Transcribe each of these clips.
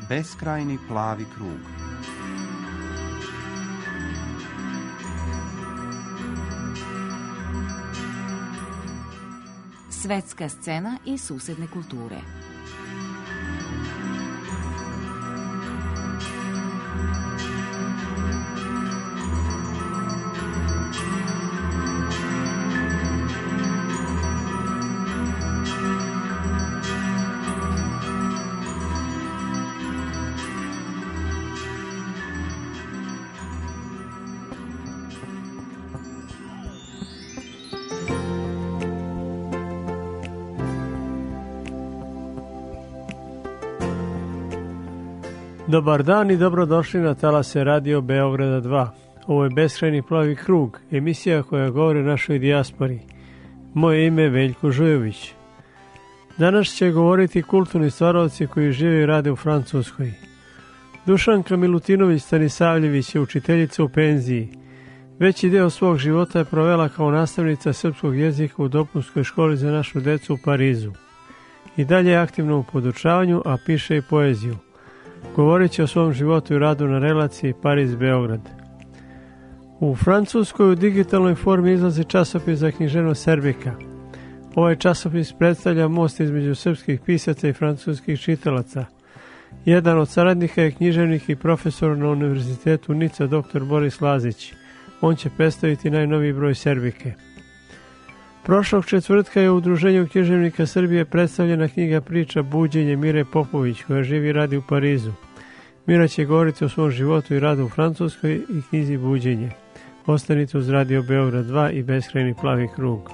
Beskrajni plavi krug. Svetska scena i susedne kulture. Dobar dan i dobrodošli na talase Radio Beograda 2. Ovo je Beskrajni plavi krug, emisija koja govori o našoj dijaspori. Moje ime je Veljko Žujović. Danas će govoriti kulturni stvaroci koji žive i rade u Francuskoj. Dušanka Milutinović Stanisavljević je učiteljica u penziji. Veći deo svog života je provela kao nastavnica srpskog jezika u dopunskoj školi za našu decu u Parizu. I dalje je aktivna u podučavanju, a piše i poeziju. Govorit će o svom životu i radu na relaciji Pariz-Beograd. U Francuskoj u digitalnoj formi izlazi časopis za književnost Serbika. Ovaj časopis predstavlja most između srpskih pisaca i francuskih čitalaca. Jedan od saradnika je književnik i profesor na Univerzitetu Nica dr. Boris Lazić. On će predstaviti najnoviji broj Serbike. Prošlog četvrtka je u Udruženju književnika Srbije predstavljena knjiga priča Buđenje Mire Popović, koja živi i radi u Parizu. Mira će govoriti o svom životu i radu u Francuskoj i knjizi Buđenje. Ostanite uz Radio Beograd 2 i Beskrajni plavi krug.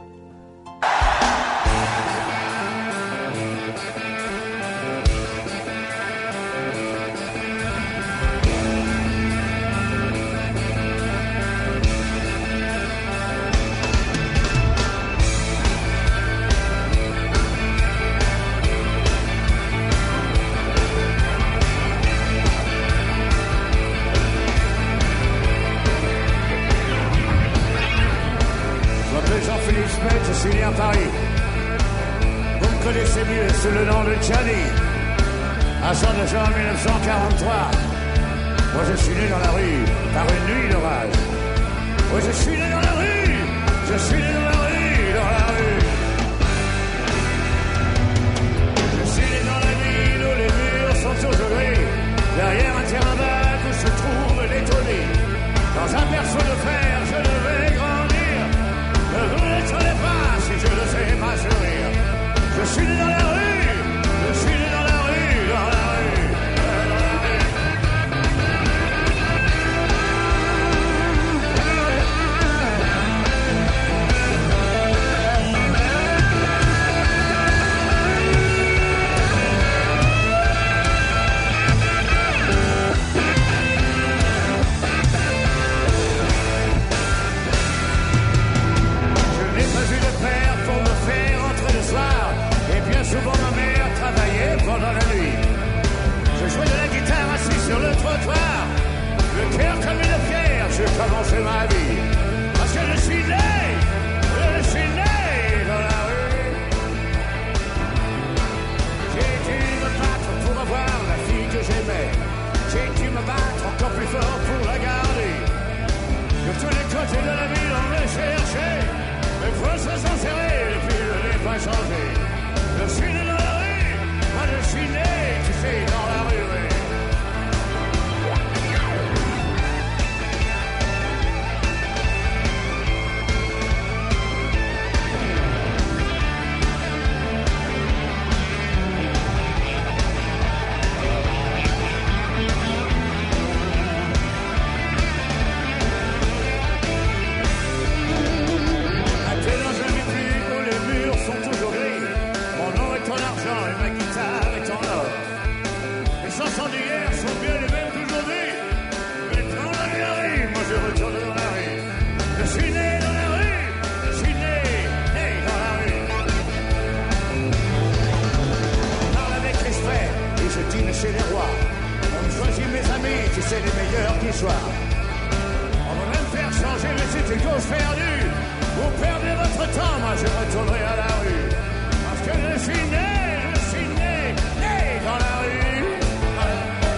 Je retournerai à la rue parce que je suis né dans la rue.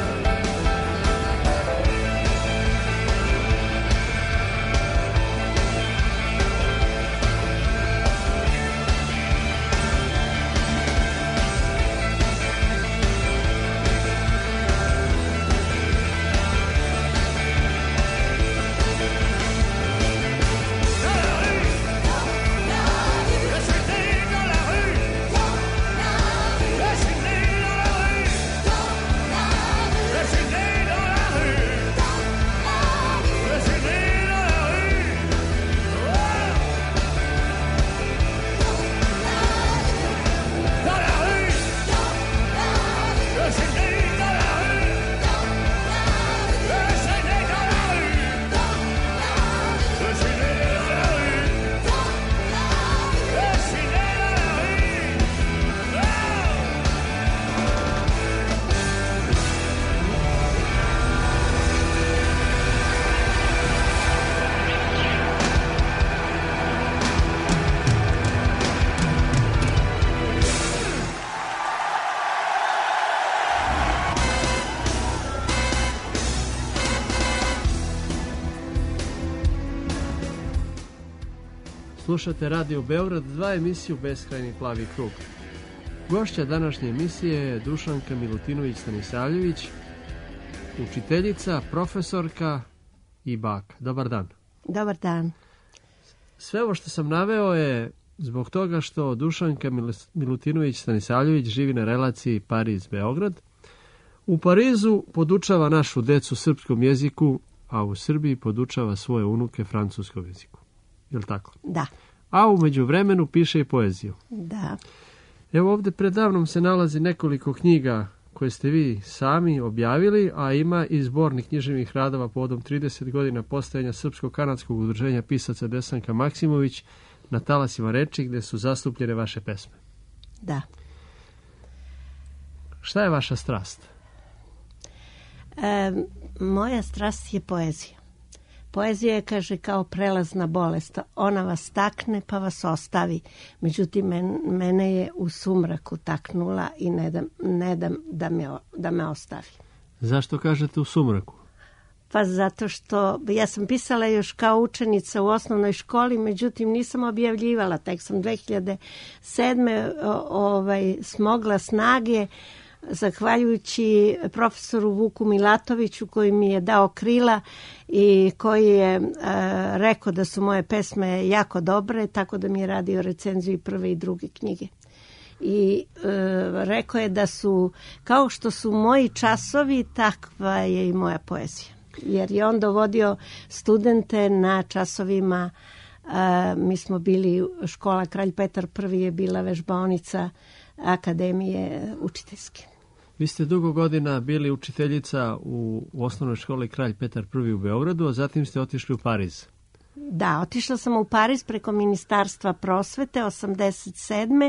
Slušate Radio Beograd 2, emisiju Beskrajni plavi krug. Gošća današnje emisije je Dušanka Milutinović-Stanisavljević, učiteljica, profesorka i baka. Dobar dan. Dobar dan. Sve ovo što sam naveo je zbog toga što Dušanka Milutinović-Stanisavljević živi na relaciji Pariz-Beograd. U Parizu podučava našu decu srpskom jeziku, a u Srbiji podučava svoje unuke francuskom jeziku. Je li tako? Da. A u međuvremenu piše i poeziju. Da. Evo ovdje predavnom se nalazi nekoliko knjiga koje ste vi sami objavili, a ima i zbornik književnih radova povodom 30 godina postojanja Srpsko-kanadskog udruženja pisaca Desanka Maksimović na talasima reči gdje su zastupljene vaše pesme. Da. Šta je vaša strast? Moja strast je poezija. Poezija je, kaže, kao prelazna bolest. Ona vas takne pa vas ostavi. Međutim, mene je u sumraku taknula i ne dam da me ostavi. Zašto kažete u sumraku? Pa zato što ja sam pisala još kao učenica u osnovnoj školi, međutim nisam objavljivala. Tek sam 2007. Smogla snage zahvaljujući profesoru Vuku Milatoviću koji mi je dao krila i koji je rekao da su moje pesme jako dobre, tako da mi je radio recenziju i prve i druge knjige. I rekao je da su, kao što su moji časovi, takva je i moja poezija. Jer je on dovodio studente na časovima, mi smo bili, škola Kralj Petar I je bila vežbaonica akademije učiteljske. Vi ste dugo godina bili učiteljica u osnovnoj školi Kralj Petar I u Beogradu, a zatim ste otišli u Pariz. Da, otišla sam u Pariz preko Ministarstva prosvete 87.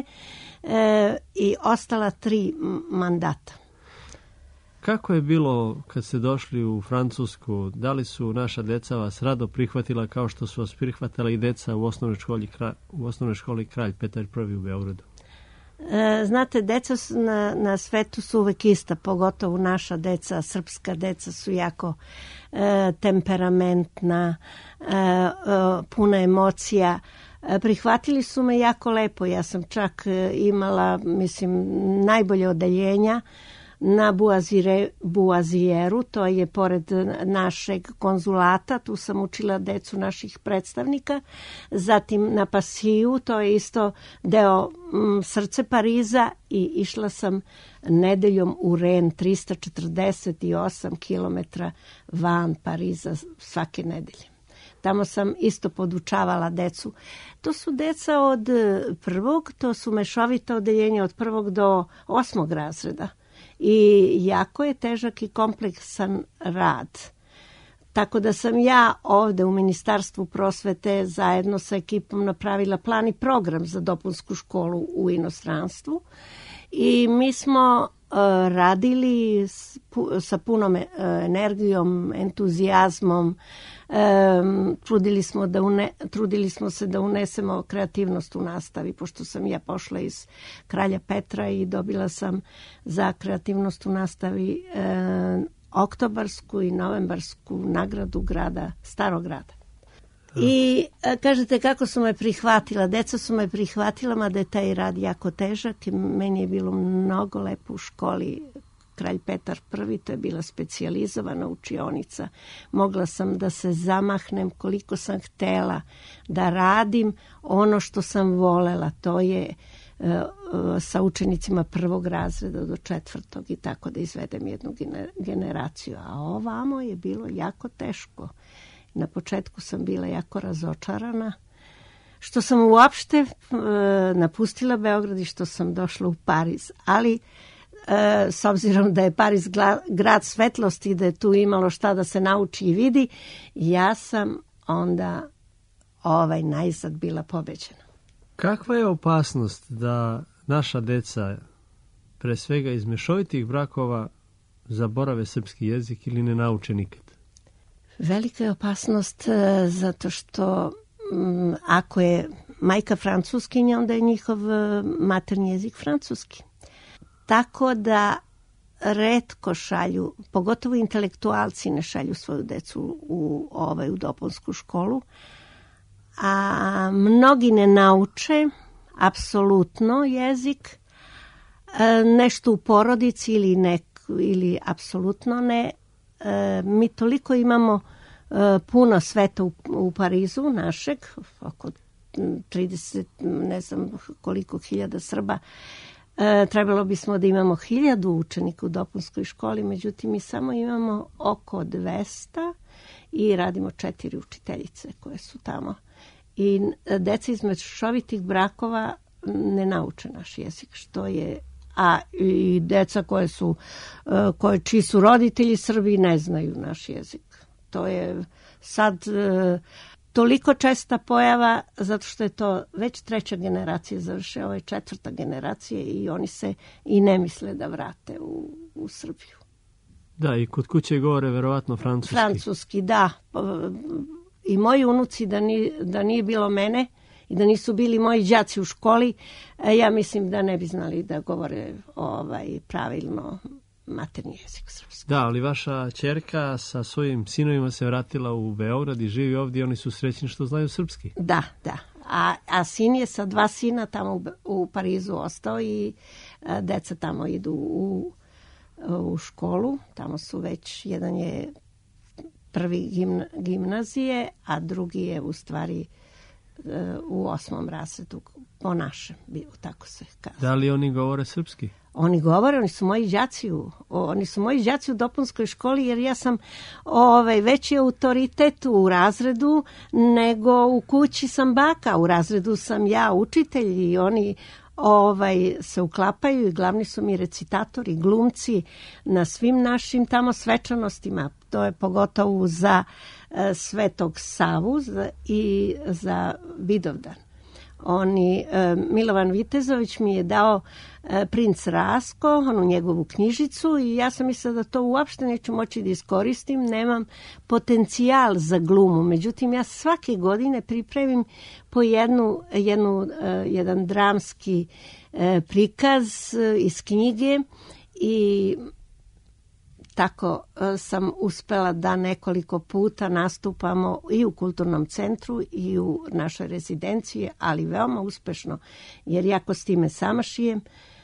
I ostala 3 mandata. Kako je bilo kad ste došli u Francusku? Da li su naša deca vas rado prihvatila kao što su vas prihvatala i deca u osnovnoj školi Kralj Petar I u Beogradu? Znate, deca na svetu su uvek ista, pogotovo naša deca, srpska deca su jako temperamentna, puna emocija. Prihvatili su me jako lepo, ja sam čak imala, najbolje odeljenja na Buazijeru, to je pored našeg konzulata, tu sam učila decu naših predstavnika, zatim na Pasiju, to je isto deo srce Pariza i išla sam nedeljom u Ren, 348 km van Pariza svake nedelje. Tamo sam isto podučavala decu. To su deca od 1. to su mešovita odeljenja od 1. do 8. razreda. I jako je težak i kompleksan rad. Tako da sam ja ovde u Ministarstvu prosvete zajedno sa ekipom napravila plan i program za dopunsku školu u inostranstvu. I mi smo radili sa punom energijom, entuzijazmom, trudili smo se da unesemo kreativnost u nastavi, pošto sam ja pošla iz Kralja Petra i dobila sam za kreativnost u nastavi oktobarsku i novembarsku nagradu grada, Starog grada. I kažete kako su me prihvatila, deca su me prihvatila, mada je taj rad jako težak i meni je bilo mnogo lepo u školi Kralj Petar I, to je bila specijalizovana učionica. Mogla sam da se zamahnem koliko sam htela, da radim ono što sam volela, to je sa učenicima 1. razreda do 4. i tako da izvedem jednu generaciju. A ovamo je bilo jako teško. Na početku sam bila jako razočarana, što sam uopšte napustila Beograd i što sam došla u Pariz. Ali s obzirom da je Pariz grad svetlosti i da je tu imalo šta da se nauči i vidi, ja sam onda najzad bila pobeđena. Kakva je opasnost da naša deca, pre svega iz mešovitih brakova, zaborave srpski jezik ili ne nauče nikad? Velika je opasnost zato što ako je majka francuskinja, onda je njihov maternji jezik francuski. Tako da retko šalju, pogotovo intelektualci ne šalju svoju decu u dopunsku školu, a mnogi ne nauče apsolutno jezik, nešto u porodici ili apsolutno ne. Mi toliko imamo puno sveta u Parizu našeg, oko 30, ne znam koliko hiljada Srba. Trebalo bismo da imamo 1000 učenika u dopunskoj školi, međutim mi samo imamo oko 200 i radimo 4 učiteljice koje su tamo. I deca iz mešovitih brakova ne nauče naš jezik, što je, a i deca čiji su roditelji Srbi ne znaju naš jezik. To je sad toliko česta pojava, zato što je to već 3. generacija završe, ovo je 4. generacija i oni se i ne misle da vrate u Srbiju. Da, i kod kuće govore verovatno francuski. Francuski, da. I moji unuci, da nije bilo mene i da nisu bili moji đaci u školi, ja mislim da ne bi znali da govore pravilno maternji jezik srpski. Da, ali vaša ćerka sa svojim sinovima se vratila u Beograd i živi ovdje i oni su srećni što znaju srpski. Da. A sin je sa 2 sina tamo u Parizu ostao i deca tamo idu u školu. Tamo su već, jedan je prvi gimnazije, a drugi je u stvari u 8. razredu po našem, tako se kaže. Da li oni govore srpski? Oni govore, oni su moji đaci u dopunskoj školi, jer ja sam veći autoritet u razredu nego u kući sam baka. U razredu sam ja učitelj i oni se uklapaju i glavni su mi recitatori, glumci na svim našim tamo svečanostima. To je pogotovo za Svetog Savu i za Vidovdan. Milovan Vitezović mi je dao Princ Rasko, onu njegovu knjižicu, i ja sam mislila da to uopšte neću moći da iskoristim, nemam potencijal za glumu. Međutim, ja svake godine pripremim po jedan dramski prikaz iz knjige i tako sam uspela da nekoliko puta nastupamo i u kulturnom centru i u našoj rezidenciji, ali veoma uspešno, jer ja kostime sama šijem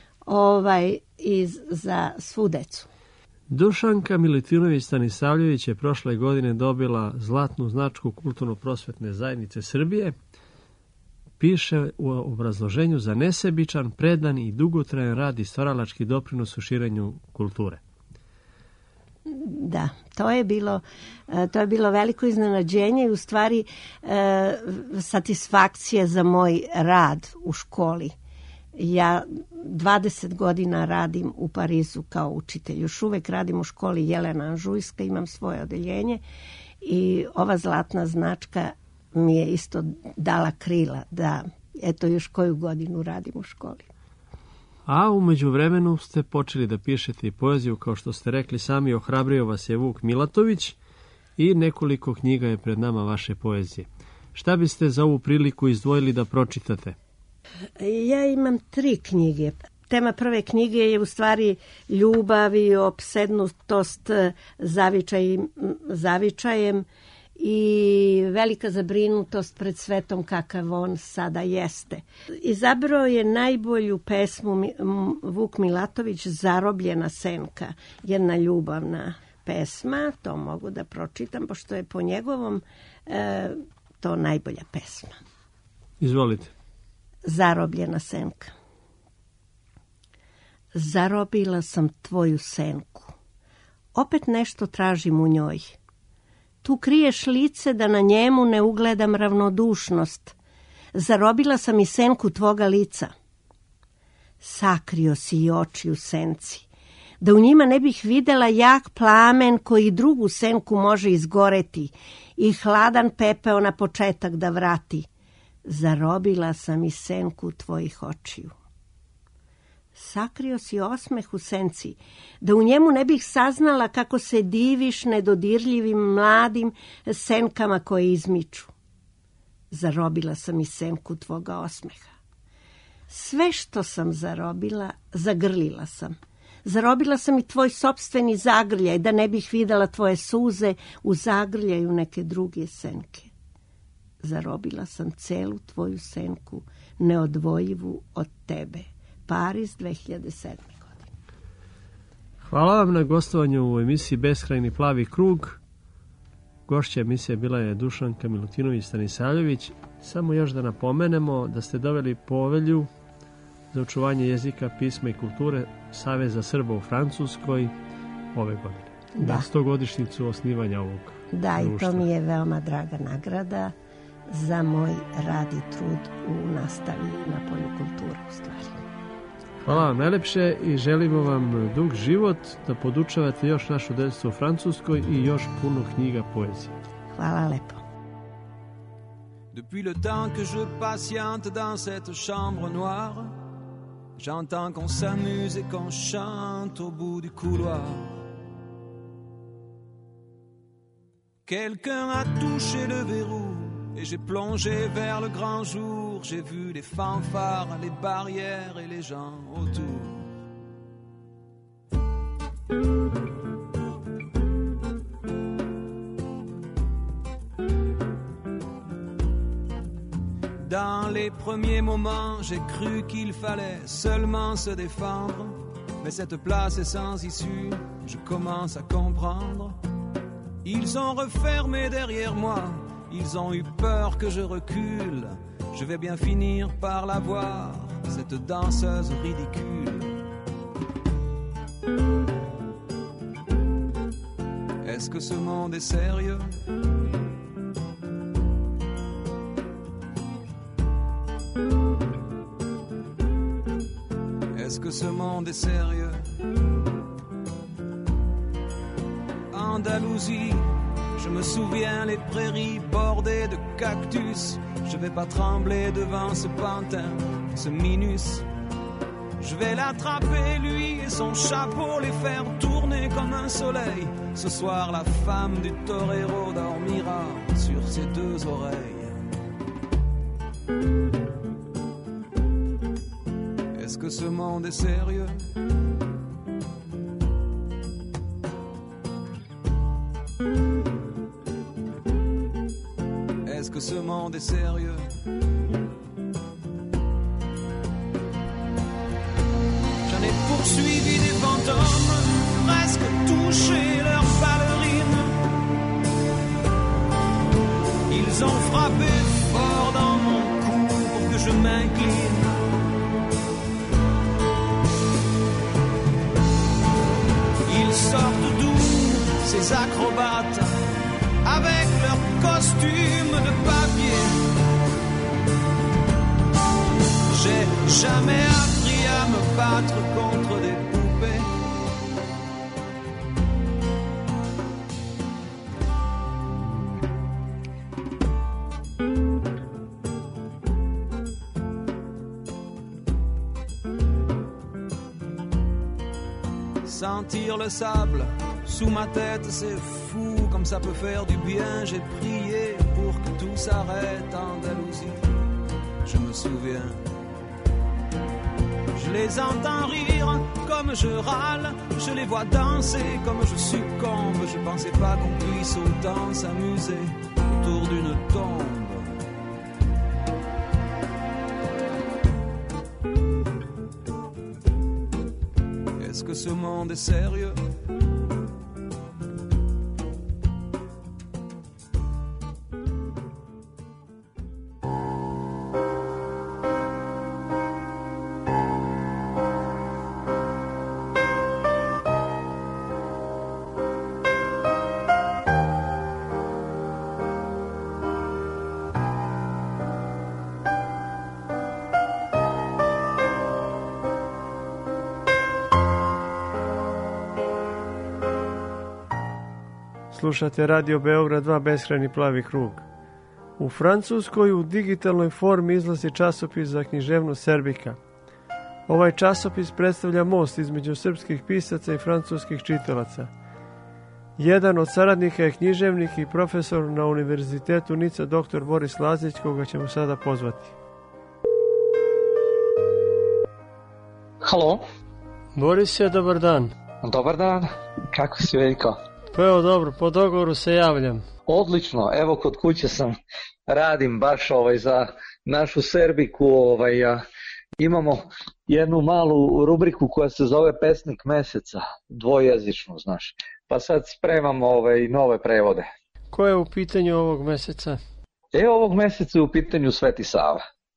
i za svu decu. Dušanka Milutinović Stanisavljević je prošle godine dobila zlatnu značku Kulturno-prosvetne zajednice Srbije. Piše u obrazloženju za nesebičan, predan i dugotrajan rad i stvaralački doprinos u širenju kulture. Da, to je bilo veliko iznenađenje i u stvari satisfakcija za moj rad u školi. Ja 20 godina radim u Parizu kao učitelj. Još uvek radim u školi Jelena Anžujska, imam svoje odeljenje i ova zlatna značka mi je isto dala krila da eto još koju godinu radim u školi. A u međuvremenu ste počeli da pišete i poeziju, kao što ste rekli sami, ohrabrio vas je Vuk Milatović i nekoliko knjiga je pred nama vaše poezije. Šta biste za ovu priliku izdvojili da pročitate? Ja imam 3 knjige. Tema prve knjige je u stvari ljubav i opsednutost zavičajem i velika zabrinutost pred svetom kakav on sada jeste. Izabrao je najbolju pesmu Vuk Milatović, Zarobljena senka, jedna ljubavna pesma, to mogu da pročitam, pošto je po njegovom to najbolja pesma. Izvolite. Zarobljena senka. Zarobila sam tvoju senku. Opet nešto tražim u njoj. Tu kriješ lice da na njemu ne ugledam ravnodušnost. Zarobila sam i senku tvoga lica. Sakrio si i oči u senci, da u njima ne bih videla jak plamen koji drugu senku može izgoreti i hladan pepeo na početak da vrati. Zarobila sam i senku tvojih očiju. Sakrio si osmeh u senci, da u njemu ne bih saznala kako se diviš nedodirljivim mladim senkama koje izmiču. Zarobila sam i senku tvoga osmeha. Sve što sam zarobila, zagrlila sam. Zarobila sam i tvoj sopstveni zagrljaj, da ne bih videla tvoje suze u zagrljaju neke druge senke. zarobila sam celu tvoju senku, neodvojivu od tebe. Pariz, 2007. godine. Hvala vam na gostovanju u emisiji Beskrajni plavi krug. Gošća emisije bila je Dušanka Milutinović-Stanisavljević. Samo još da napomenemo da ste doveli povelju za očuvanje jezika, pisma i kulture Saveza Srba u Francuskoj ove godine. Da. Na 100-godišnjicu osnivanja ovog društva. I to mi je veoma draga nagrada za moj rad i trud u nastavi na polju kulture u stvari. Hvala vam najlepše i želimo vam dug život, da podučavate još našu decu u Francuskoj i još puno knjiga poezije. Hvala lepo. Depuis le temps que je patiente dans cette chambre noire, j'entends qu'on s'amuse et qu'on chante au bout du couloir. Quelqu'un a touché le verrou et j'ai plongé vers le grand jour. J'ai vu les fanfares, les barrières et les gens autour. Dans les premiers moments, j'ai cru qu'il fallait seulement se défendre. Mais cette place est sans issue, je commence à comprendre. Ils ont refermé derrière moi, ils ont eu peur que je recule. Je vais bien finir par la voir, cette danseuse ridicule. Est-ce que ce monde est sérieux? Est-ce que ce monde est sérieux? Andalousie, je me souviens les prairies bordées de cactus. Je vais pas trembler devant ce pantin, ce minus. Je vais l'attraper lui et son chapeau, les faire tourner comme un soleil. Ce soir la femme du torero dormira sur ses deux oreilles. Est-ce que ce monde est sérieux? Est-ce que ce monde est sérieux? J'en ai poursuivi des fantômes, presque touché leurs ballerines. Ils ont frappé fort dans mon cou pour que je m'incline. Ils sortent d'où, ces acrobates, avec leurs costumes de papier. J'ai jamais appris à me battre contre des poupées. Sentir le sable sous ma tête, c'est fou comme ça peut faire du bien. J'ai prié pour que tout s'arrête en Andalousie. Je me souviens, je les entends rire comme je râle, je les vois danser comme je succombe. Je pensais pas qu'on puisse autant s'amuser autour d'une tombe. Est-ce que ce monde est sérieux? Slušate Radio Beograd 2 Beskrajni plavi krug. U Francuskoj u digitalnoj formi izlazi časopis za književnost Serbika. Ovaj časopis predstavlja most između srpskih pisaca i francuskih čitalaca. Jedan od saradnika je književnik i profesor na Univerzitetu Nica dr. Boris Lazić, koga ćemo sada pozvati. Halo. Boris, dobar dan. Dobar dan, kako si, Veljko? Pa evo dobro, po dogovoru se javljam. Odlično, evo kod kuće sam, radim baš za našu Serbiku, imamo jednu malu rubriku koja se zove Pesnik meseca, dvojezično, znaš. Pa sad spremam nove prevode. Ko je u pitanju ovog meseca? Ovog meseca je u pitanju Sveti Sava.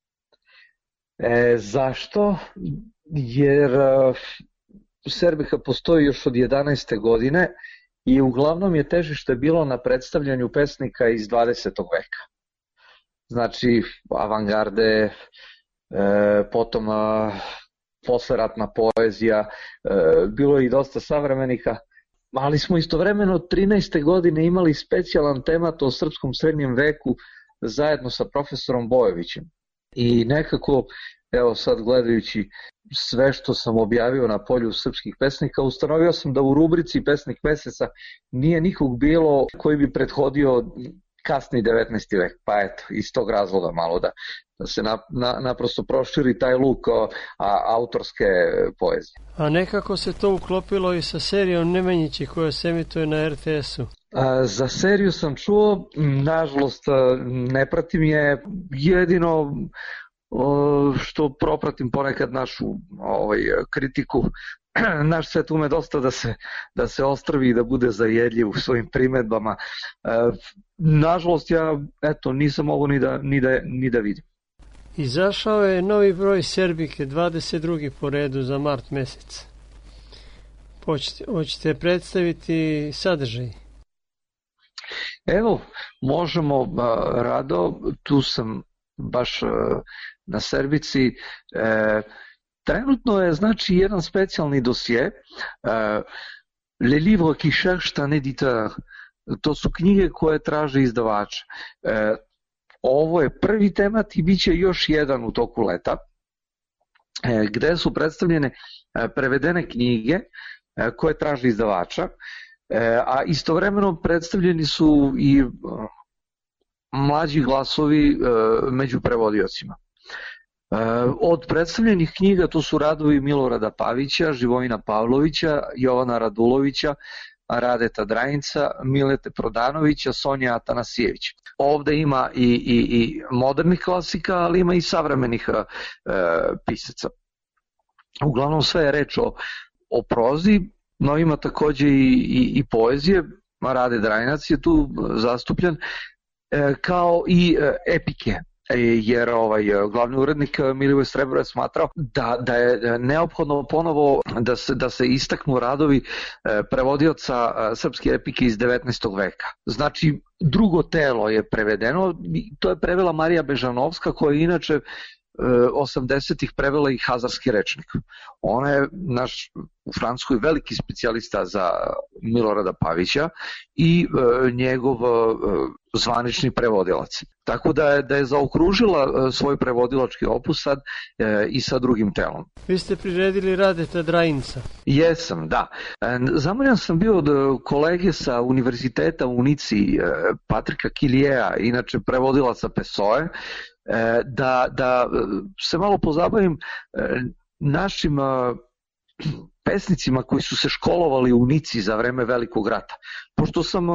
Zašto? Jer Serbika postoji još od 11. godine i uglavnom je težište bilo na predstavljanju pesnika iz 20. veka. Znači, avangarde, potom posleratna poezija, bilo je i dosta savremenika, ali smo istovremeno od 13. godine imali specijalan temat o srpskom srednjem veku zajedno sa profesorom Bojovićem. I nekako, evo sad gledajući sve što sam objavio na polju srpskih pesnika, ustanovio sam da u rubrici Pesnik meseca nije nikog bilo koji bi prethodio kasni 19. vek, pa eto, iz tog razloga malo da se naprosto proširi taj luk autorske poezije. A nekako se to uklopilo i sa serijom Nemanjići koja se emituje na RTS-u. Za seriju sam čuo, nažalost ne pratim je, jedino što propratim ponekad našu kritiku. Naš svet ume dosta da se ostrvi i da bude zajedljiv u svojim primedbama. Nažalost, ja nisam mogu ni da vidim. Izašao je novi broj Serbike, 22. po redu za mart mesec. Hoćete predstaviti sadržaj? Evo, možemo rado, tu sam baš na Serbici. Trenutno je znači jedan specijalni dosje, Les livres qui cherchent un éditeur. To su knjige koje traže izdavače. Ovo je prvi temat i bit će još jedan u toku leta, gde su predstavljene prevedene knjige koje traže izdavača, a istovremeno predstavljeni su i mlađi glasovi među prevodiocima. Od predstavljenih knjiga to su radovi Milorada Pavića, Živojina Pavlovića, Jovana Radulovića, Radeta Drajinca, Milete Prodanovića, Sonja Atanasijevića. Ovde ima i modernih klasika, ali ima i savremenih pisaca. Uglavnom sve je reč o prozi, no ima takođe i poezije. Rade Drajinac je tu zastupljen, kao i epike. Jer glavni urednik Milivoj Srebro je smatrao da je neophodno ponovo da se istaknu radovi prevodioca srpske epike iz 19. veka. Znači, drugo telo je prevedeno, to je prevela Marija Bežanovska, koja je inače 80-ih prevela i Hazarski rečnik. Ona je naš u Francuskoj veliki specijalista za Milorada Pavića i njegov zvanični prevodilac. Tako da je zaokružila svoj prevodilački opus sad i sa drugim telom. Vi ste priredili Radeta Drajinca. Jesam, da. Zamoljan sam bio od kolege sa univerziteta u Nici, Patrika Kilijeja, inače prevodilaca Pesoe, da se malo pozabavim našim pesnicima koji su se školovali u Nici za vreme Velikog rata. Pošto sam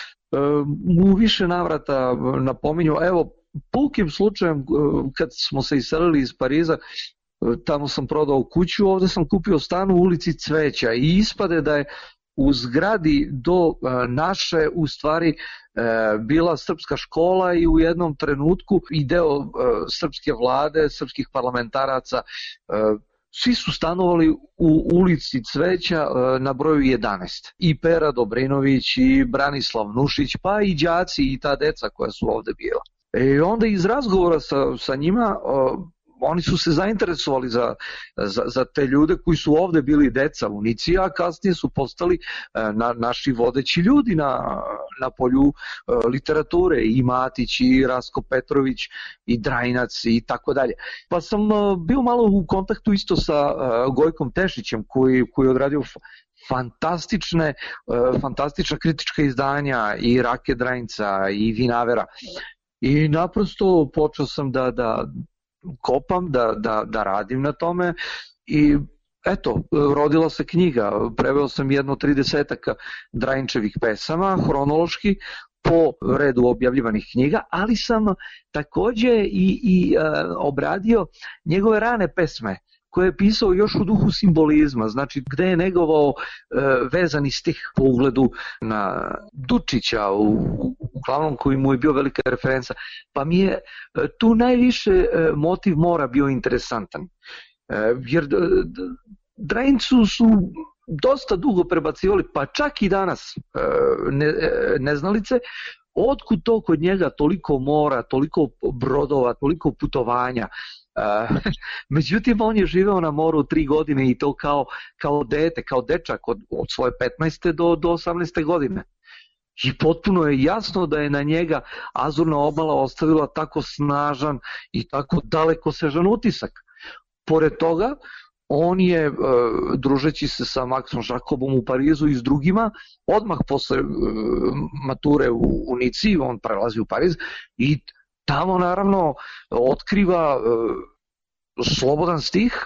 u više navrata napominjao, evo, pukim slučajem kad smo se iselili iz Pariza, tamo sam prodao kuću, ovde sam kupio stan u ulici Cveća i ispade da je u zgradi do naše u stvari bila srpska škola i u jednom trenutku i deo srpske vlade, srpskih parlamentaraca, svi su stanovali u ulici Cveća na broju 11. I Pera Dobrinović i Branislav Nušić, pa i đaci i ta deca koja su ovde bila. I onda iz razgovora sa njima oni su se zainteresovali za te ljude koji su ovde bili deca u Nici, a kasnije su postali naši vodeći ljudi na polju literature, i Matić, i Rasko Petrović, i Drajinac i tako dalje. Pa sam bio malo u kontaktu isto sa Gojkom Tešićem koji je odradio fantastična kritička izdanja i Rake Drajinca i Vinavera. I naprosto počeo sam da kopam, da radim na tome i eto, rodila se knjiga. Preveo sam jedno 30 Drajinčevih pesama, hronološki, po redu objavljivanih knjiga, ali sam takođe i obradio njegove rane pesme koje je pisao još u duhu simbolizma, znači gde je negovao vezani stih po ugledu na Dučića, uglavnom koji mu je bio velika referenca, pa mi je tu najviše motiv mora bio interesantan, jer Drajincu su dosta dugo prebacivali, pa čak i danas neznalice, otkud to kod njega toliko mora, toliko brodova, toliko putovanja. Međutim, on je živeo na moru 3 godine i to kao dete, kao dečak od svoje 15. do 18. godine. I potpuno je jasno da je na njega Azurna obala ostavila tako snažan i tako dalekosežan utisak. Pored toga, on je, družeći se sa Maxom Jacobom u Parizu i s drugima, odmah posle mature u Nici, on prelazi u Pariz i tamo naravno otkriva slobodan stih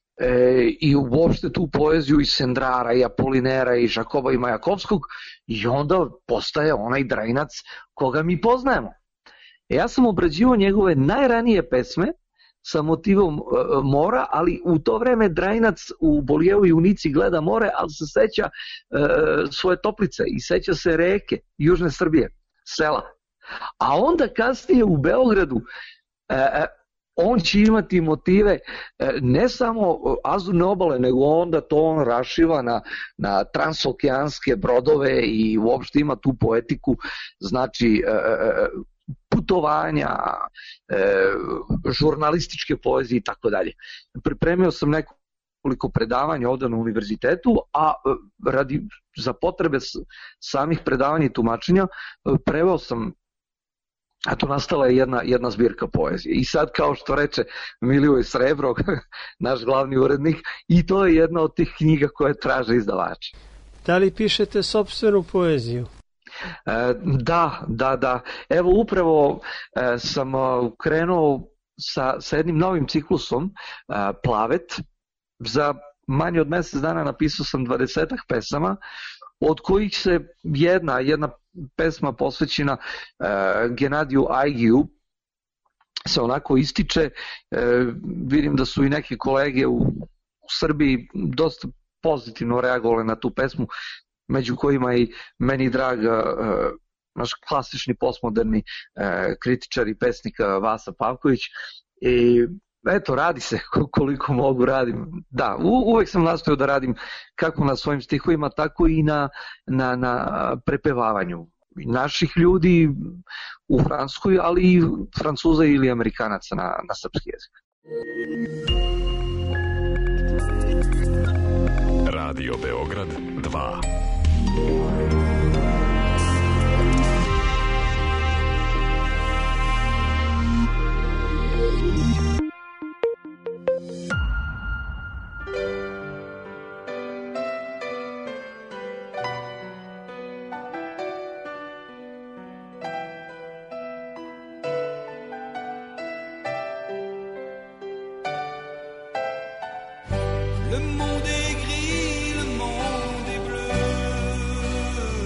i uopšte tu poeziju i Sendrara i Apolinera i Jacoba i Majakovskog i onda postaje onaj Drajinac koga mi poznajemo. Ja sam obrađivao njegove najranije pesme sa motivom mora, ali u to vreme Drajinac u Bolijevu i u Nici gleda more, ali se seća svoje Toplice i seća se reke južne Srbije, sela. A onda kasnije u Beogradu on će imati motive ne samo Azurne obale, nego onda to on rašiva na transokeanske brodove i uopšte ima tu poetiku, znači putovanja, žurnalističke poezije i tako dalje. Pripremio sam nekoliko predavanja ovde na univerzitetu, a za potrebe samih predavanja i tumačenja preveo sam, a to nastala je jedna zbirka poezije. I sad, kao što reče Milivoj Srebro, naš glavni urednik, i to je jedna od tih knjiga koje traže izdavači. Da li pišete sopstvenu poeziju? Da. Evo upravo sam krenuo sa jednim novim ciklusom, Plavet. Za manje od mesec dana napisao sam 20 pesama, od kojih se jedna pesma posvećena Genadiju Aigiju se onako ističe. Vidim da su i neke kolege u Srbiji dosta pozitivno reagovali na tu pesmu, među kojima i meni drag naš klasični postmoderni kritičar i pesnik Vasa Pavković. I eto, radi se koliko mogu, radim. Da, uvek sam nastojao da radim kako na svojim stihovima, tako i na prepevavanju naših ljudi u Francuskoj, ali i Francuza ili Amerikanaca na srpski jezik. Radio Beograd 2. Le monde est gris, le monde est bleu.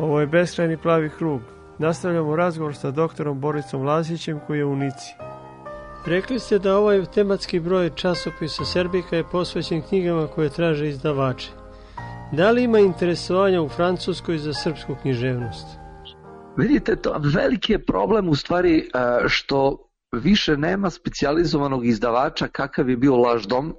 Ovo je Beskrajni plavi krug. Nastavljamo razgovor sa doktorom Borisom Lazićem koji je u Nici. Rekli ste da ovaj tematski broj časopisa Serbika je posvećen knjigama koje traže izdavače. Da li ima interesovanja u Francuskoj za srpsku književnost? Vidite, to veliki je problem u stvari što više nema specijalizovanog izdavača kakav je bio Laš dom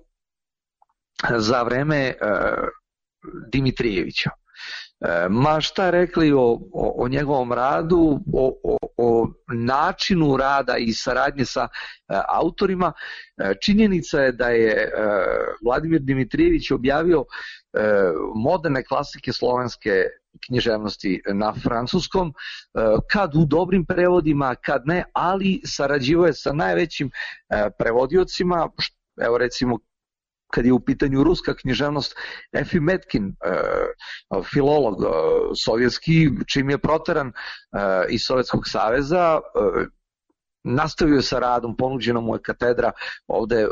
za vreme Dimitrijevića. Ma šta rekli o njegovom radu, o načinu rada i saradnje sa autorima, činjenica je da je Vladimir Dimitrijević objavio moderne klasike slovenske književnosti na francuskom, kad u dobrim prevodima, kad ne, ali sarađivao je sa najvećim prevodiocima, evo recimo kad je u pitanju ruska književnost, Efi Metkin, filolog sovjetski, čim je proteran iz Sovjetskog saveza, nastavio sa radom, ponuđena mu je katedra ovde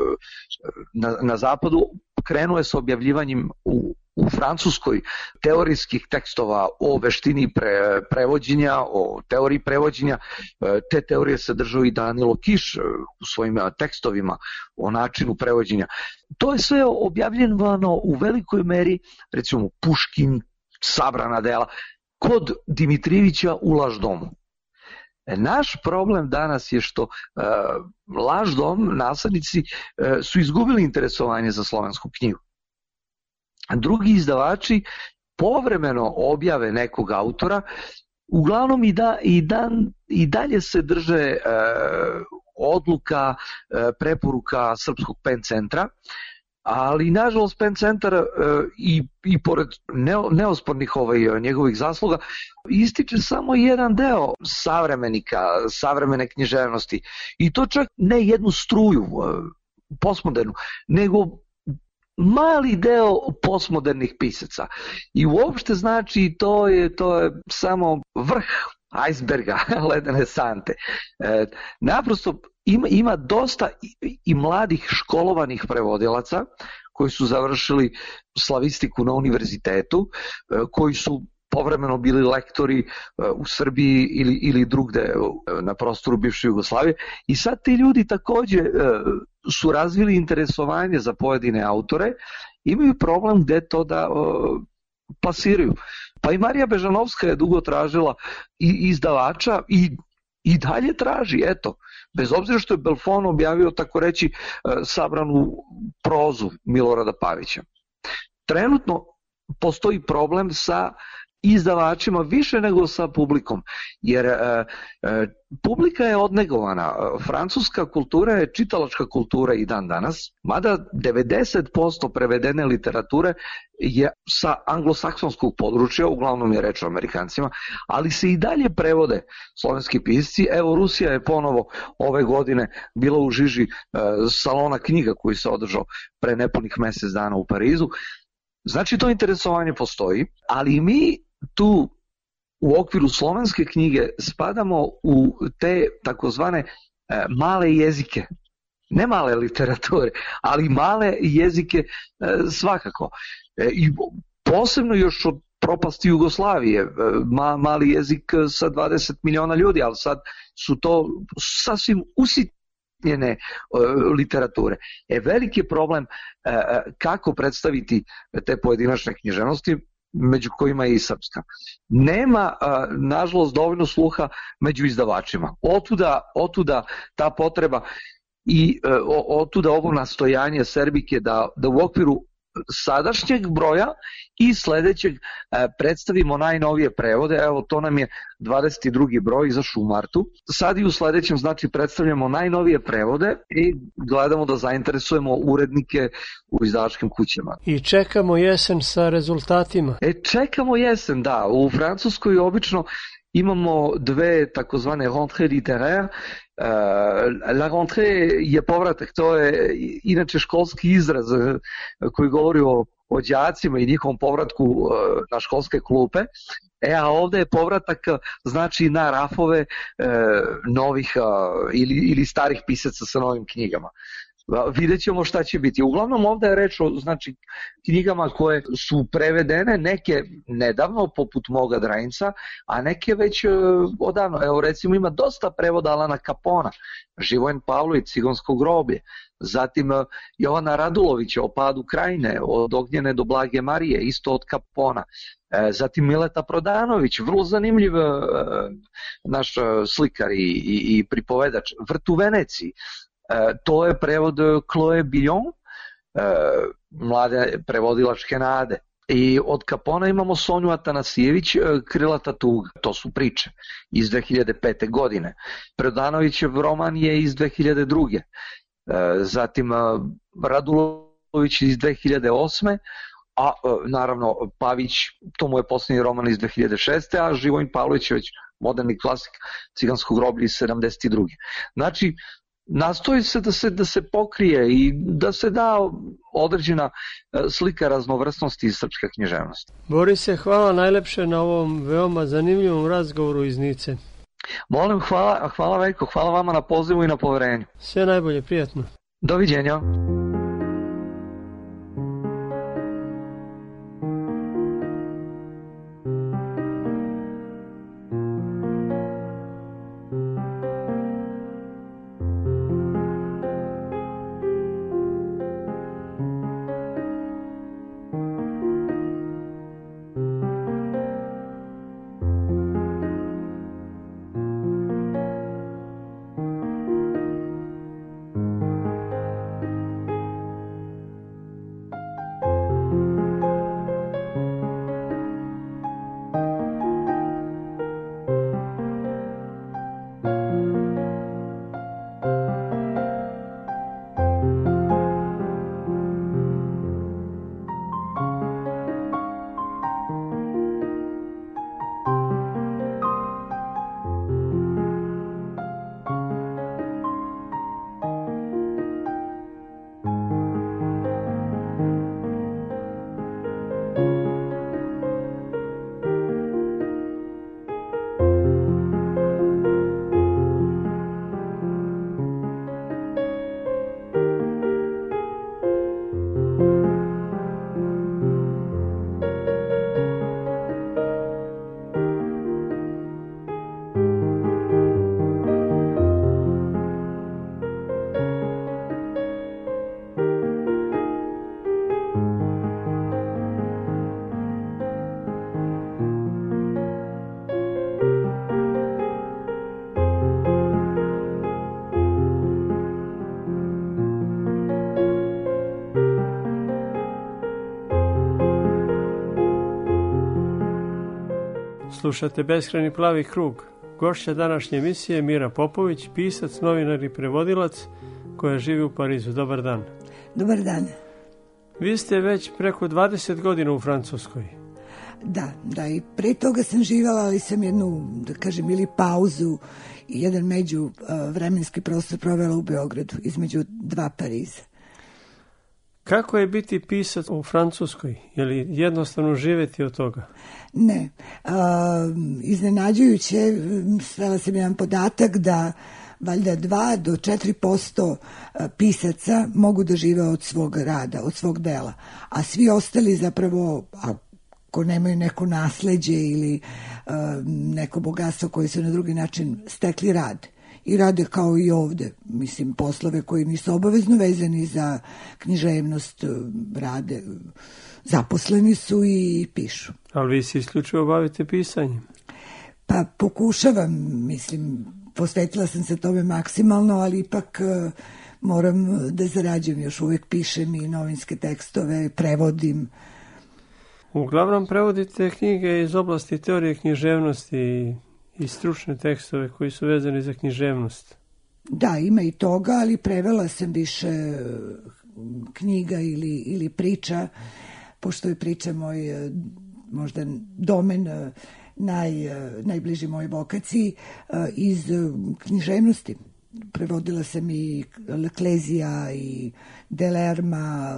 na zapadu, krenuo je sa objavljivanjem u Francuskoj teorijskih tekstova o veštini prevođenja, o teoriji prevođenja. Te teorije se držao i Danilo Kiš u svojim tekstovima o načinu prevođenja. To je sve objavljeno u velikoj meri, recimo Puškin, sabrana dela, kod Dimitrijevića u Laš domu. Naš problem danas je što Laš dom, naslednici, su izgubili interesovanje za slovensku knjigu. Drugi izdavači povremeno objave nekog autora, uglavnom i dalje se drže odluka, preporuka Srpskog PEN centra, ali nažalost PEN centar i pored neospornih njegovih zasluga ističe samo jedan deo savremene književnosti, i to čak ne jednu struju postmodernu, nego mali deo postmodernih pisaca. I uopšte znači to je samo vrh ajsberga ledene sante. Naprosto ima dosta i mladih školovanih prevodilaca koji su završili slavistiku na univerzitetu, koji su povremeno bili lektori u Srbiji ili drugde na prostoru bivše Jugoslavije, i sad ti ljudi takođe su razvili interesovanje za pojedine autore, imaju problem gde to da plasiraju. Pa i Marija Bežanovska je dugo tražila izdavača i dalje traži, eto, bez obzira što je Belfon objavio, tako reći, sabranu prozu Milorada Pavića. Trenutno postoji problem sa izdavačima više nego sa publikom, jer publika je odnegovana. Francuska kultura je čitalačka kultura i dan danas, mada 90% prevedene literature je sa anglosaksonskog područja, uglavnom je reč o Amerikancima, ali se i dalje prevode slovenski pisci. Evo, Rusija je ponovo ove godine bila u žiži salona knjiga koji se održao pre nepunih mesec dana u Parizu. Znači, to interesovanje postoji, ali mi tu u okviru slovenske knjige spadamo u te takozvane male jezike. Ne male literature, ali male jezike svakako. I posebno još od propasti Jugoslavije, mali jezik sa 20 miliona ljudi, ali sad su to sasvim usitnjene literature. Veliki je problem kako predstaviti te pojedinačne književnosti, među kojima je i srpska. Nema, nažalost, dovoljno sluha među izdavačima. Otuda ta potreba i otuda ovo nastojanje Serbike da u okviru sadašnjeg broja i sledećeg predstavimo najnovije prevode. Evo, to nam je 22. broj, izašao u martu. Sad i u sledećem, znači, predstavljamo najnovije prevode i gledamo da zainteresujemo urednike u izdavačkim kućama. I čekamo jesen sa rezultatima. Čekamo jesen, da. U Francuskoj obično imamo dve takozvane rentrée littéraire. La rentrée je povratak, to je inače školski izraz koji govori o đacima i njihovom povratku na školske klupe, a ovde je povratak znači na rafove novih ili starih pisaca sa novim knjigama. Vidjet ćemo šta će biti. Uglavnom ovdje je reč o znači, knjigama koje su prevedene, neke nedavno, poput moga Drajinca, a neke već odavno. Evo recimo ima dosta prevoda Alana Capona, Živojin Pavlović, Cigonsko groblje, zatim Jovana Radulovića o padu Krajine, od Ognjene do Blage Marije, isto od Capona. Zatim Mileta Prodanović, vrlo zanimljiv naš slikar i pripovedač, Vrt u Veneciji. To je prevod Chloe Billon, mlade prevodilačke nade. I od Capona imamo Sonju Atanasijević, Krilata tuga. To su priče iz 2005. godine. Prodanovićev roman je iz 2002. Zatim Radulović iz 2008. A naravno Pavić, to mu je posljednji roman iz 2006. A Živojin Pavlović je već moderni klasik, Cigansko groblje iz 72. Znači, nastoji se da se pokrije i da se da određena slika raznovrsnosti iz srpske književnosti. Borise, hvala najlepše na ovom veoma zanimljivom razgovoru iz Nice. Molim, hvala Veljko, hvala vama na pozivu i na poverenju. Sve najbolje, prijatno. Doviđenja. Slušate Beskrajni plavi krug. Gošća današnje emisije je Mira Popović, pisac, novinar i prevodilac koja živi u Parizu. Dobar dan. Dobar dan. Vi ste već preko 20 godina u Francuskoj. Da, i pre toga sam živjela, ali sam jednu, da kažem, ili pauzu i jedan među vremenski prostor provela u Beogradu, između dva Pariza. Kako je biti pisac u Francuskoj? Je li jednostavno živjeti od toga? Ne. Iznenađujuće, srela sam jedan podatak da valjda 2 do 4% pisaca mogu da žive od svog rada, od svog dela. A svi ostali zapravo, ako nemaju neko nasleđe ili neko bogatstvo koje su na drugi način stekli rad. I rade kao i ovde, mislim, poslove koji nisu obavezno vezani za književnost, rade, zaposleni su i pišu. Ali vi se isključivo bavite pisanjem? Pa pokušavam, mislim, posvetila sam se tome maksimalno, ali ipak moram da zarađujem, još uvijek pišem i novinske tekstove, prevodim. Uglavnom prevodite knjige iz oblasti teorije književnosti i stručne tekstove koji su vezani za književnost. Da, ima i toga, ali prevela sam više knjiga ili priča, pošto je priča moj možda domen najbliži mojoj vokaciji, iz književnosti. Prevodila sam i Leclésija i Delerma,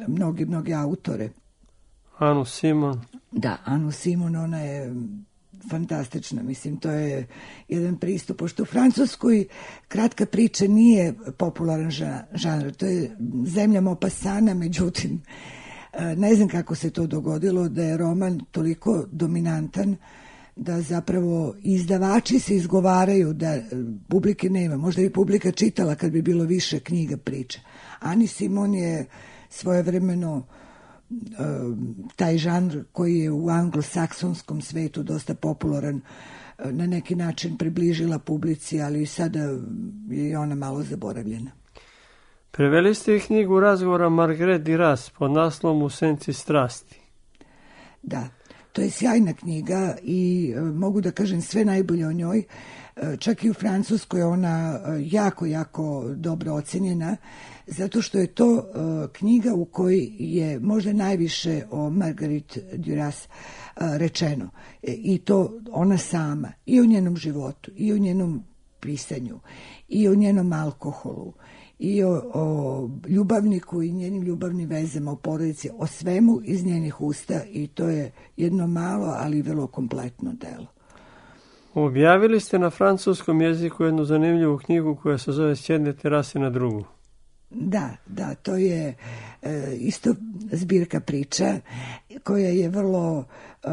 mnogi autore. Anu Simon. Da, Anu Simon, ona je fantastična. Mislim, to je jedan pristup. Pošto u Francuskoj kratka priča nije popularan žanr. To je zemlja Maupassana, međutim, ne znam kako se to dogodilo da je roman toliko dominantan da zapravo izdavači se izgovaraju da publike nema. Možda bi publika čitala kad bi bilo više knjiga priča. Ani Simon je svojevremeno taj žanr koji je u anglosaksonskom svetu dosta popularan na neki način približila publici, ali sada je ona malo zaboravljena. Preveli ste knjigu razgovora Marguerite Duras pod naslovom U senci strasti. Da, to je sjajna knjiga i mogu da kažem sve najbolje o njoj. Čak i u Francuskoj je ona jako, jako dobro ocenjena, zato što je to knjiga u kojoj je možda najviše o Marguerite Duras rečeno. I to ona sama, i o njenom životu, i o njenom pisanju, i o njenom alkoholu, i o ljubavniku i njenim ljubavnim vezama u porodici, o svemu iz njenih usta, i to je jedno malo, ali vrlo kompletno delo. Objavili ste na francuskom jeziku jednu zanimljivu knjigu koja se zove S jedne terase na drugu. Da, to je isto zbirka priča koja je vrlo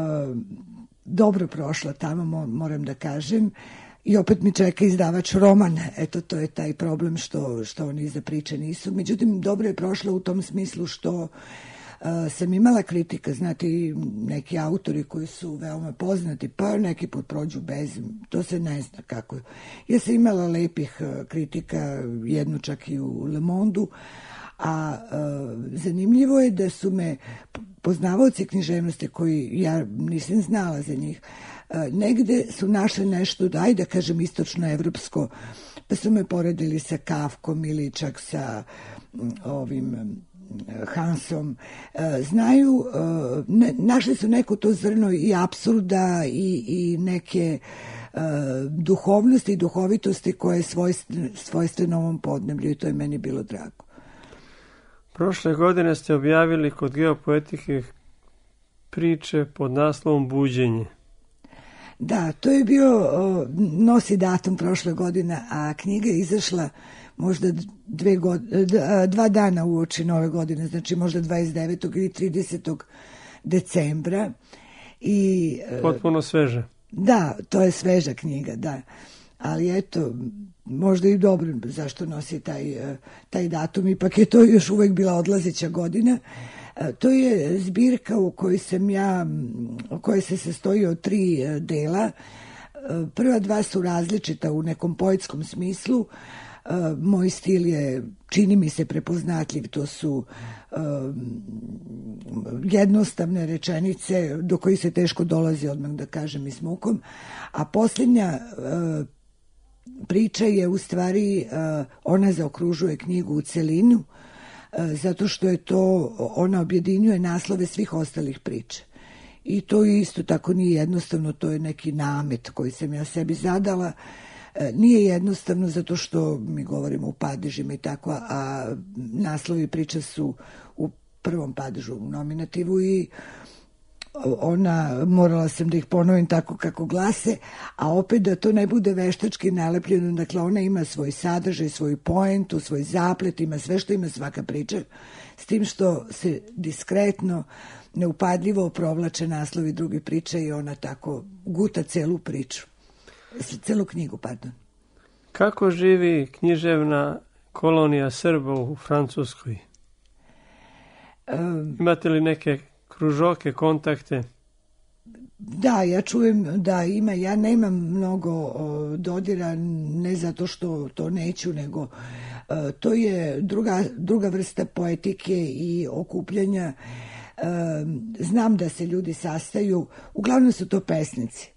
dobro prošla tamo, moram da kažem. I opet mi čeka izdavač roman. Eto, to je taj problem što oni za priče nisu. Međutim, dobro je prošla u tom smislu što sam imala kritika, znate, neki autori koji su veoma poznati, pa neki put prođu bez, to se ne zna kako. Ja sam imala lepih kritika, jednu čak i u Le Monde-u, a zanimljivo je da su me poznavaoci književnosti koji ja nisam znala za njih, negde su našli nešto, da kažem, istočno-evropsko, pa su me poredili sa Kafkom ili čak sa ovim Hansom. Znaju, našli su neko to zrno i apsurda i neke duhovnosti i duhovitosti koje je svojstveno ovom podneblju, i to je meni bilo drago. Prošle godine ste objavili kod Geopoetike priče pod naslovom Buđenje. Da, to je bio, nosi datum prošle godine, a knjiga je izašla možda 2 dana uoči nove godine, znači možda 29. ili 30. decembra. Potpuno sveža. Da, to je sveža knjiga, da. Ali eto, možda i dobro zašto nosi taj datum, ipak je to još uvek bila odlazeća godina. To je zbirka u kojoj koja se sastoji od 3 dela. Prva 2 su različita u nekom poetskom smislu. Moj stil je, čini mi se, prepoznatljiv. To su jednostavne rečenice do kojih se teško dolazi, odmah da kažem, i s mukom. A posljednja priča je u stvari, ona zaokružuje knjigu u celinu, zato što je to, ona objedinjuje naslove svih ostalih priča. I to isto tako nije jednostavno, to je neki namet koji sam ja sebi zadala. Nije jednostavno zato što mi govorimo u padežima i tako, a naslovi priča su u prvom padežu u nominativu i morala sam da ih ponovim tako kako glase, a opet da to ne bude veštački nalepljeno, dakle ona ima svoj sadržaj, svoju poentu, svoj zaplet, ima sve što ima svaka priča, s tim što se diskretno, neupadljivo provlače naslovi drugi priče i ona tako guta celu priču, celu knjigu, pardon. Kako živi književna kolonija Srba u Francuskoj? Imate li neke kružoke, kontakte? Da, ja čujem da ima, ja nemam mnogo dodira, ne zato što to neću, nego to je druga vrsta poetike i okupljanja. Znam da se ljudi sastaju, uglavnom su to pesnici.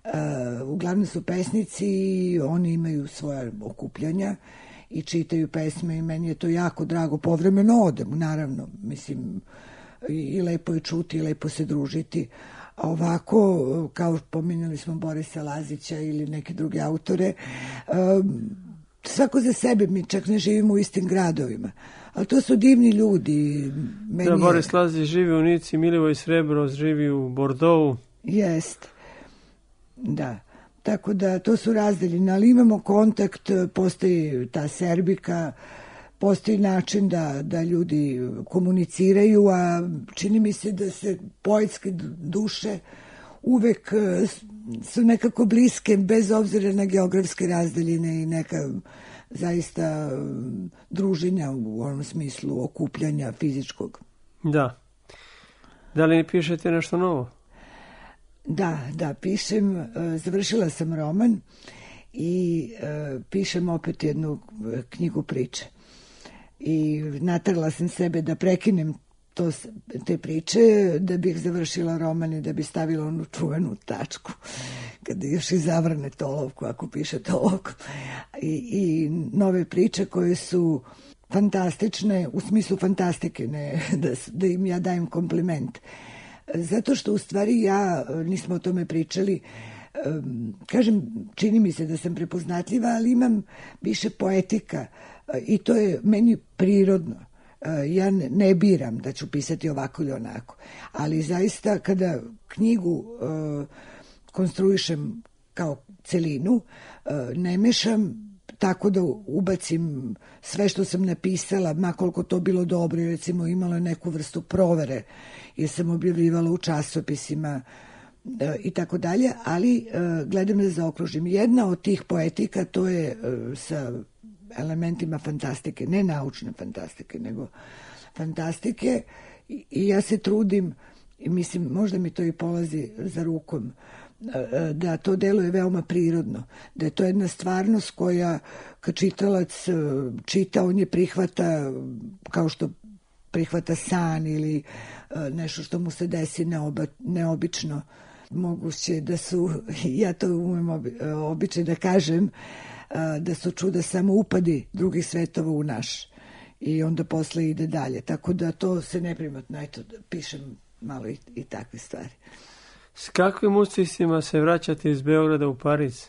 I oni imaju svoje okupljanja i čitaju pesme i meni je to jako drago. Povremeno odem, naravno, mislim, i lepo je čuti i lepo se družiti. A ovako, kao pominjali smo Borisa Lazića ili neke druge autore, svako za sebe, mi čak ne živimo u istim gradovima. Ali to su divni ljudi. Boris Lazić živi u Nici, Milivoj Srebro živi u Bordeauxu. Jest. Da, tako da to su razdeljene, ali imamo kontakt, postoji ta serbika, postoji način da ljudi komuniciraju, a čini mi se da se poetske duše uvek su nekako bliske, bez obzira na geografske razdaljine i neka zaista druženja u onom smislu okupljanja fizičkog. Da. Da li pišete nešto novo? Da, pišem, završila sam roman i pišem opet jednu knjigu priče. I natrala sam sebe da prekinem te priče, da bih završila roman i da bi stavila onu čuvenu tačku, kada još i zavrne olovku, ako pišete olovku. I nove priče koje su fantastične, u smislu fantastike, ne da im ja dajem kompliment. Zato što u stvari nismo o tome pričali, kažem, čini mi se da sam prepoznatljiva, ali imam više poetika i to je meni prirodno. Ja ne biram da ću pisati ovako ili onako, ali zaista kada knjigu konstruišem kao celinu, ne mešam tako da ubacim sve što sam napisala, ma koliko to bilo dobro, recimo imalo je neku vrstu provere, jer sam objavljivala u časopisima i tako dalje, ali gledam da zaokružim. Jedna od tih poetika, to je sa elementima fantastike, ne naučne fantastike, nego fantastike, i ja se trudim, i mislim, možda mi to i polazi za rukom, da to deluje veoma prirodno, da je to jedna stvarnost koja, kad čitalac čita, on je prihvata kao što prihvata san ili nešto što mu se desi neobično. Moguće da su, ja to umem običaj da kažem, da su čuda samo upadi drugih svetova u naš i onda posle ide dalje. Tako da to se neprimatno, eto, pišem malo i takve stvari. S kakvim uspjesima se vraćate iz Beograda u Pariz?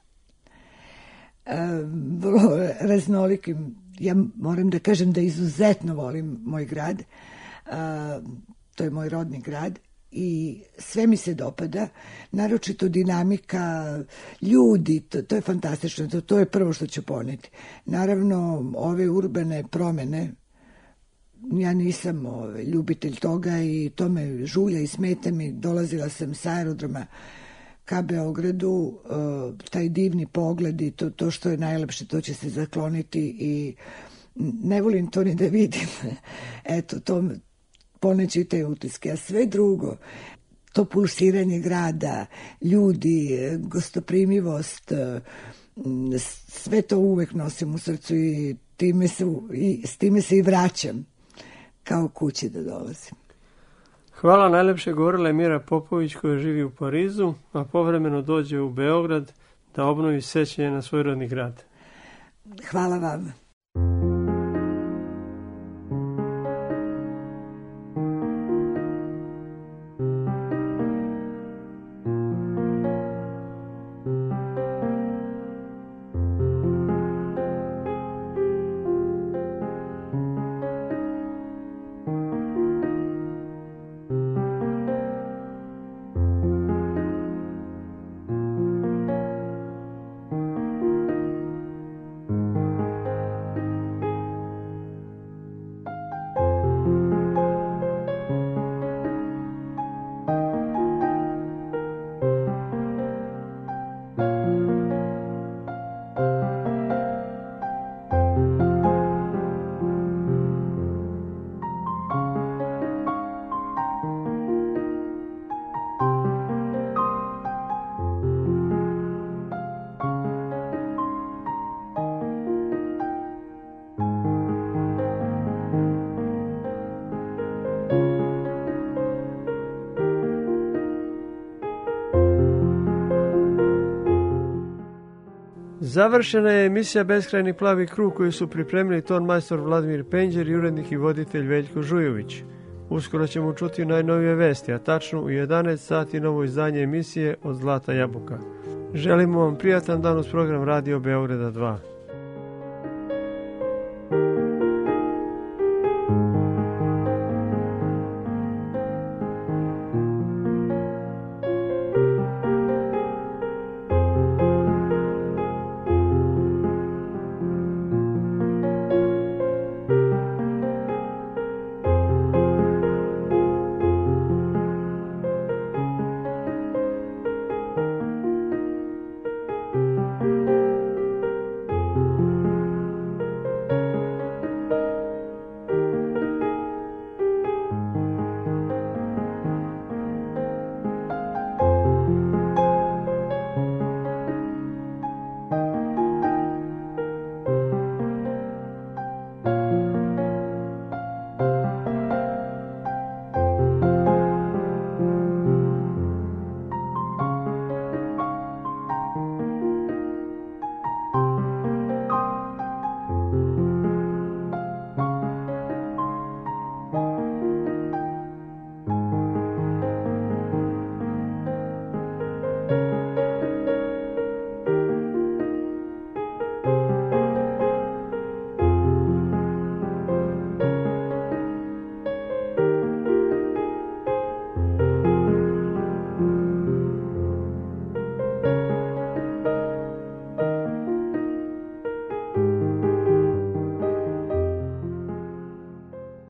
Vrlo raznolikim. Ja moram da kažem da izuzetno volim moj grad. To je moj rodni grad i sve mi se dopada, naročito dinamika, ljudi, to je fantastično, to je prvo što ću poneti. Naravno, ove urbane promene, ja nisam ljubitelj toga i to me žulja i smeta mi. Dolazila sam sa aerodroma ka Beogradu, taj divni pogled i to što je najlepše, to će se zakloniti i ne volim to ni da vidim. Eto, to poneći te utiske, a sve drugo, to pulsiranje grada, ljudi, gostoprimivost, sve to uvek nosim u srcu i s time se i vraćam kao kući da dolazim. Hvala, najlepše govorila je Mira Popović koja živi u Parizu, a povremeno dođe u Beograd da obnovi sećanje na svoj rodni grad. Hvala vam. Završena je emisija Beskrajni plavi krug koju su pripremili ton majstor Vladimir Penđer i urednik i voditelj Veljko Žujović. Uskoro ćemo čuti najnovije vesti, a tačno u 11 sati novo izdanje emisije Od zlata jabuka. Želimo vam prijatan dan uz program Radio Beograda 2.